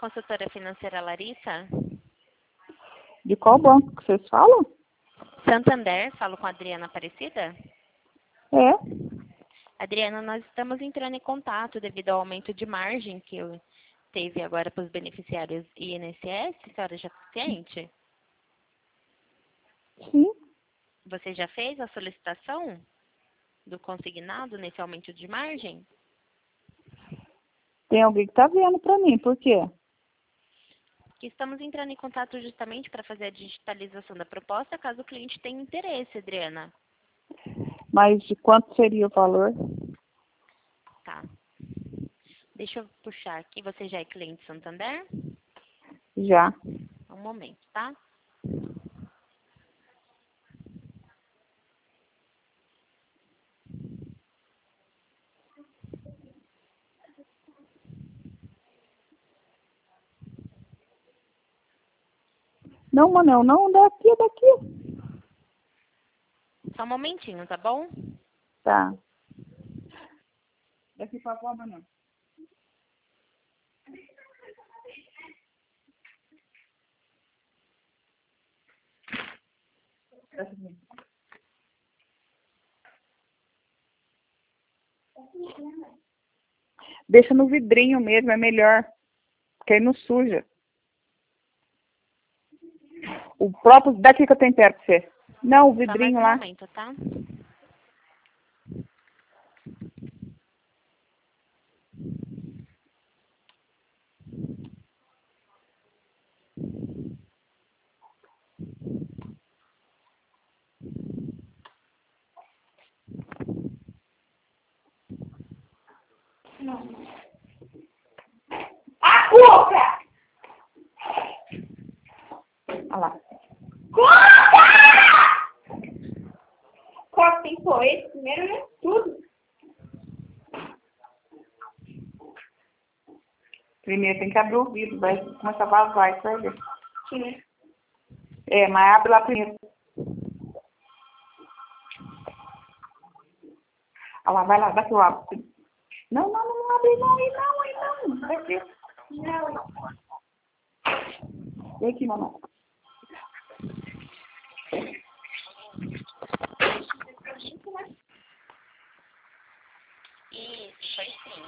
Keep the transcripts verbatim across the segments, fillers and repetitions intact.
Consultora financeira Larissa? De qual banco que vocês falam? Santander, falo com a Adriana Aparecida? É. Adriana, nós estamos entrando em contato devido ao aumento de margem que eu teve agora para os beneficiários I N S S. A senhora já está ciente? Sim. Você já fez a solicitação do consignado nesse aumento de margem? Tem alguém que tá vendo para mim, por quê? Que estamos entrando em contato justamente para fazer a digitalização da proposta, caso o cliente tenha interesse, Adriana. Mas de quanto seria o valor? Tá. Deixa eu puxar aqui. Você já é cliente Santander? Já. Um momento, tá? Não, Manel, não, daqui, daqui. Só um momentinho, tá bom? Tá. Daqui pra fora, Manel. Deixa no vidrinho mesmo, é melhor. Porque aí não suja. O próprio, daqui que eu tenho perto pra você. Não, o Só mais vidrinho um lá. momento, tá? A cuca! Olha lá. Cuca! Qual tem que pôr esse primeiro, né? Tudo. Primeiro tem que abrir o vidro, vai começar a vazar, isso vai ver. Sim. É, mas abre lá primeiro. Olha lá, vai lá, daqui eu abro. Não, não, não, não abre não, aí não, aí não. Vai ver. Não. Vem aqui, mamãe. Isso, aí sim.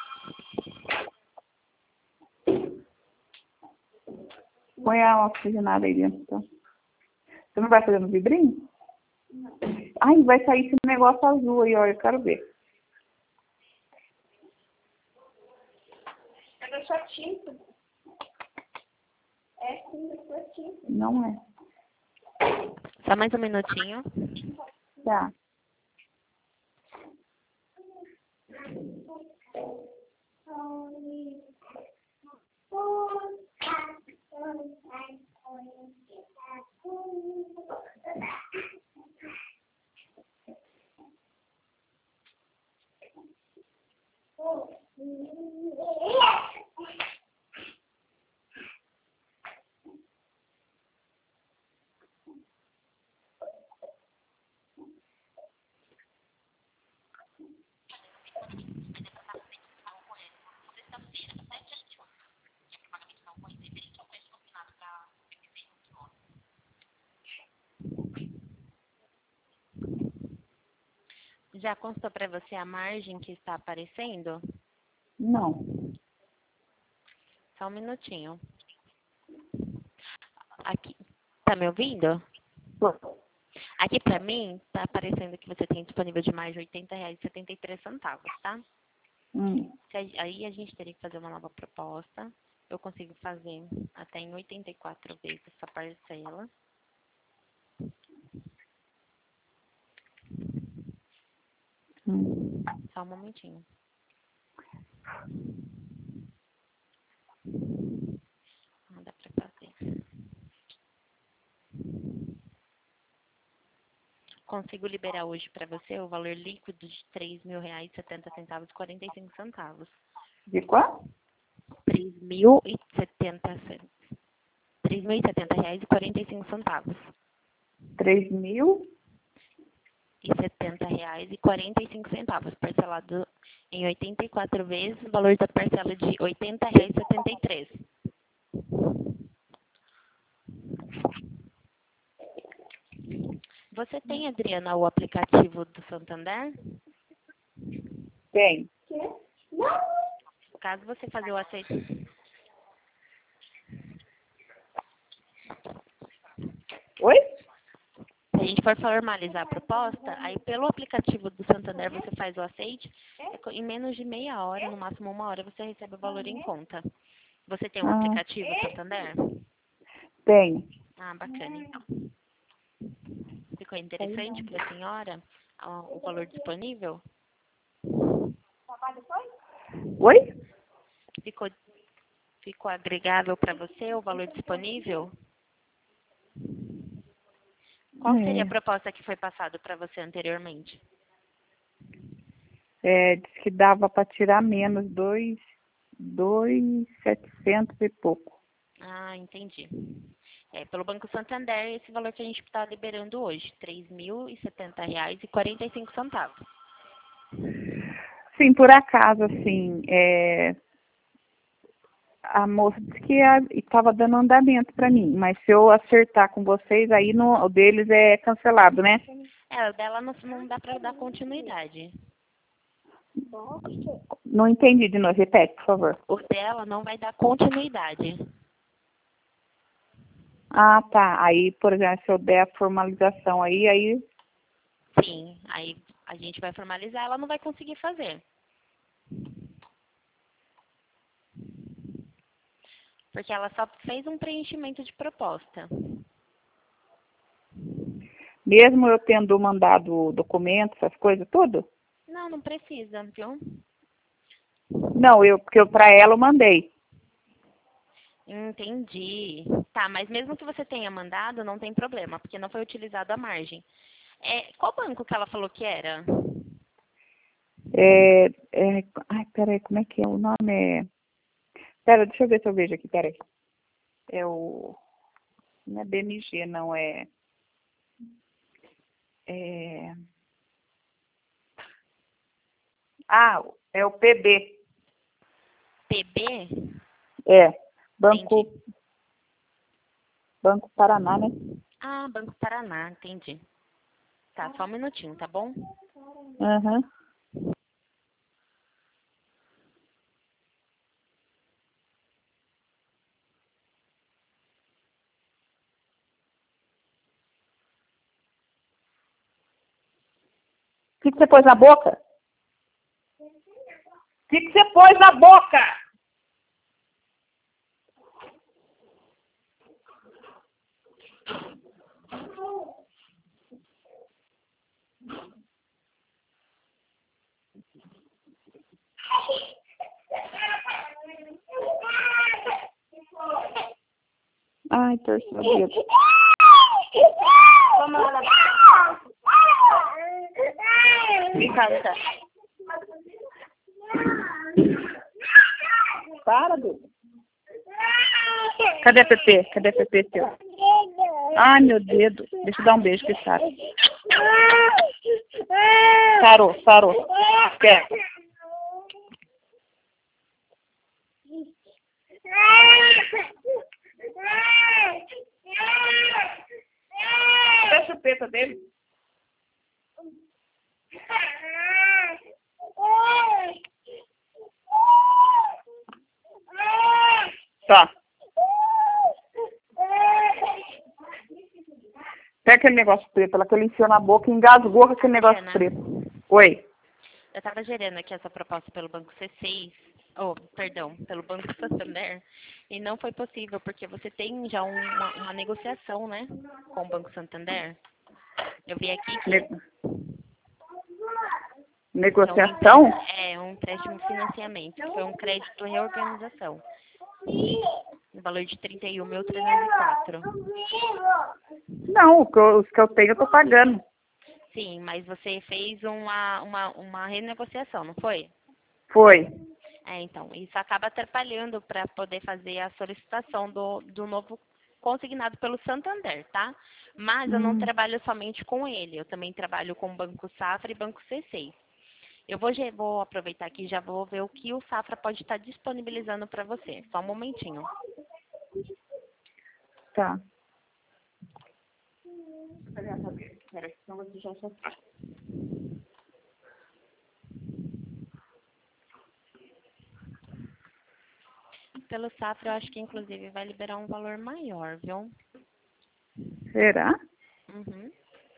Põe a oxigenada aí dentro, então. Você não vai fazer no vidrinho? Não. Ai, vai sair esse negócio azul aí, ó, eu quero ver. É só tinta. É sim, é só tinta. Não é. Só mais um minutinho. Tá. Já constou para você a margem que está aparecendo? Não. Só um minutinho. Aqui. Tá me ouvindo? Aqui para mim, tá aparecendo que você tem disponível de margem oitenta reais e setenta e três centavos, tá? Hum. Aí a gente teria que fazer uma nova proposta. Eu consigo fazer até em oitenta e quatro vezes essa parcela. Hum. Só um momentinho. Não dá para fazer. Consigo liberar hoje para você o valor líquido de três mil reais e setenta centavos e quarenta e cinco centavos. De quanto? Três mil e setenta três mil e setenta reais e quarenta e cinco centavos. Três mil? E setenta reais e quarenta e cinco centavos, parcelado em oitenta e quatro vezes, o valor da parcela de oitenta reais e setenta e três. Você tem, Adriana, o aplicativo do Santander? Tem. Quê? Não. Caso você fazer o aceite... Oi? Se a gente for formalizar a proposta, aí pelo aplicativo do Santander você faz o aceite, em menos de meia hora, no máximo uma hora, você recebe o valor em conta. Você tem um Ah, aplicativo Santander? tem. Ah, bacana, então. Ficou interessante para a senhora ah, o valor disponível? Oi? Ficou, ficou agregável para você o valor disponível? Qual seria a É. proposta que foi passada para você anteriormente? É, diz que dava para tirar menos, dois, dois, setecentos e pouco. Ah, entendi. É, pelo Banco Santander, esse valor que a gente está liberando hoje, três mil e setenta reais e quarenta e cinco centavos. Sim, por acaso, assim, é, a moça disse que estava dando andamento para mim, mas se eu acertar com vocês, aí no, o deles é cancelado, né? É, o dela não, não dá para dar continuidade. Não entendi de novo, repete, por favor. O dela não vai dar continuidade. Ah, tá. Aí, por exemplo, se eu der a formalização aí, aí... Sim, aí a gente vai formalizar, ela não vai conseguir fazer. Porque ela só fez um preenchimento de proposta. Mesmo eu tendo mandado documento, essas coisas, tudo? Não, não precisa, viu? Não, eu, porque eu, para ela eu mandei. Entendi. Tá, mas mesmo que você tenha mandado, não tem problema, porque não foi utilizado a margem. É, qual banco que ela falou que era? É, é, ai, peraí, como é que é? O nome é... Pera, deixa eu ver se eu vejo aqui, peraí. É o... Não é B M G, não, é... é... Ah, é o P B. P B? É, Banco, Entendi. Banco Paraná, né? Ah, Banco Paraná, entendi. Tá, só um minutinho, tá bom? Aham. O que, que você pôs na boca? O que, que você pôs na boca? Ai, torci o dedo. Vamos lá na... Me canta. Para, Duda. Cadê a Pepe? Cadê a Pepe teu? Ai, meu dedo. Deixa eu dar um beijo que sabe. Sarou, sarou. Quer? Cadê a chupeta dele? Tá. Pega aquele negócio preto, ela que ele enfiou na boca e engasgou com aquele negócio Adriana, preto. Oi. eu estava gerando aqui essa proposta pelo Banco C seis, oh, perdão, pelo Banco Santander, e não foi possível, porque você tem já uma, uma negociação, né, com o Banco Santander. Eu vi aqui que Ne- é um, negociação? empre- é um empréstimo financiamento, que foi um crédito reorganização, no valor de trinta e um mil trezentos e quatro. Não, o que eu- os que eu tenho eu tô pagando. Sim, mas você fez uma, uma, uma renegociação, não foi? Foi. É, então, isso acaba atrapalhando para poder fazer a solicitação do, do novo consignado pelo Santander, tá? Mas eu não Hum. trabalho somente com ele, eu também trabalho com o Banco Safra e Banco C seis. Eu vou, ge- vou aproveitar aqui e já vou ver o que o Safra pode estar disponibilizando para você. Só um momentinho. Tá. Espera, senão você já só... Pelo Safra, eu acho que inclusive vai liberar um valor maior, viu? Será? Uhum.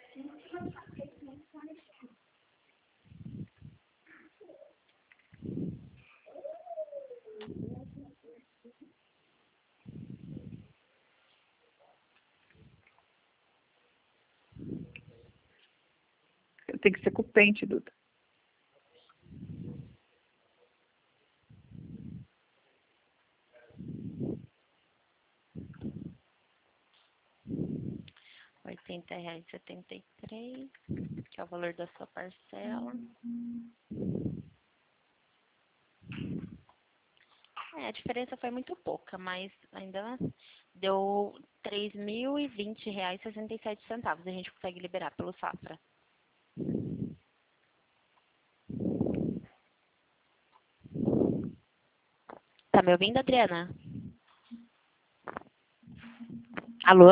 Tem que ser com o pente, Duda. oitenta reais e setenta e três, que é o valor da sua parcela. É, a diferença foi muito pouca, mas ainda deu três mil e vinte reais e sessenta e sete centavos. A gente consegue liberar pelo Safra. Tá me ouvindo, Adriana? Alô?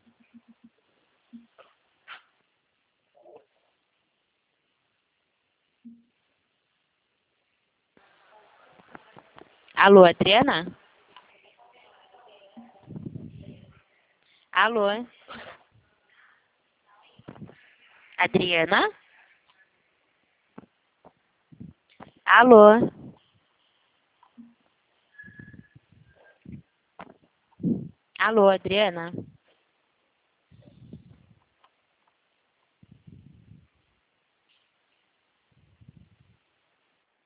Alô, Adriana? Alô? Adriana? Alô? Alô, Adriana?